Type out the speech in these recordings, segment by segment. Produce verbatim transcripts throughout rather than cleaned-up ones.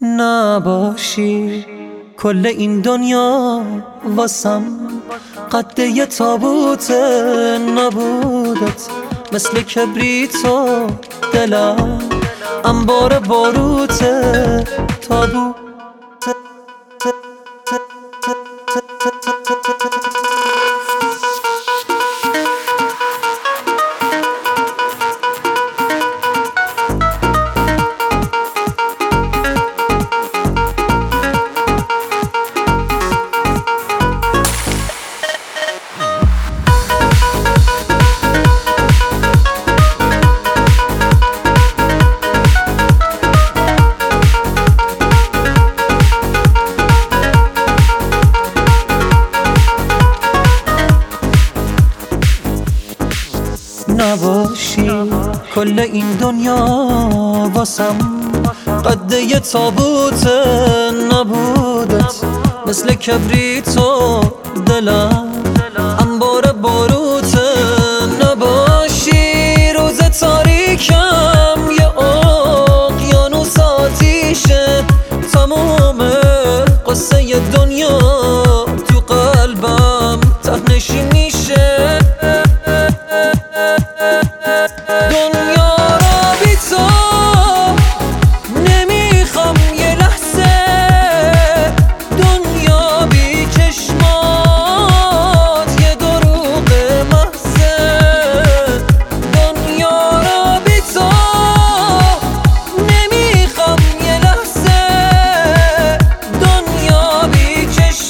نباشی کل این دنیا واسم قد یه تابوت نبودت، مثل کبریت و دلم انبار باروت تابوت. نباشی کل این دنیا واسم قد یه تابوت نبودت، مثل کبریت و دلم انبار باروت. نباشی روز تاریکم یه اقیانوس آتیشه، تموم قصه دنیا تو قلبم ته‌نشین میشه. دنیا را بی تو نمیخوام یه لحظه، دنیا بی چشمات یه دروغ محضه. دنیا را بی تو نمیخوام یه لحظه، دنیا بی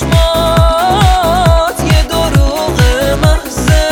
چشمات یه دروغ محضه.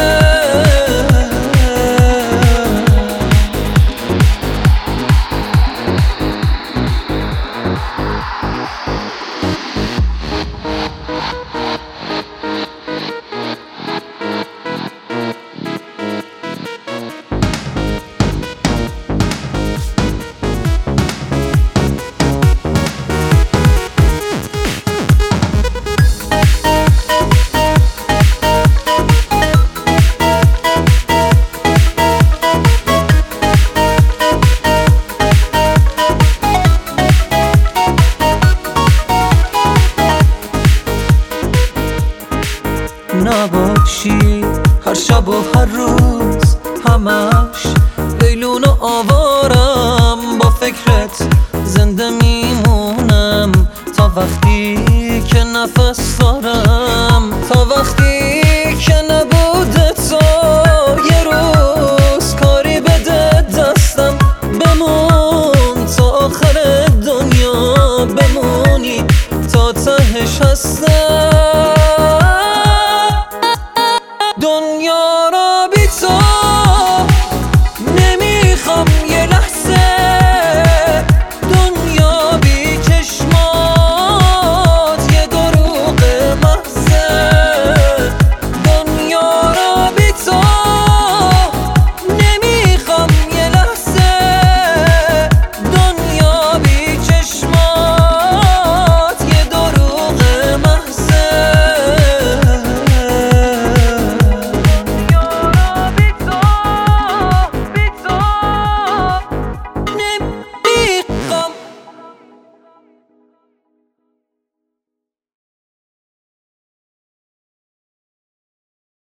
نباشی هر شب و هر روز همش بیلون و آوارم، با فکرت زنده میمونم تا وقتی که نفس دارم، تا وقتی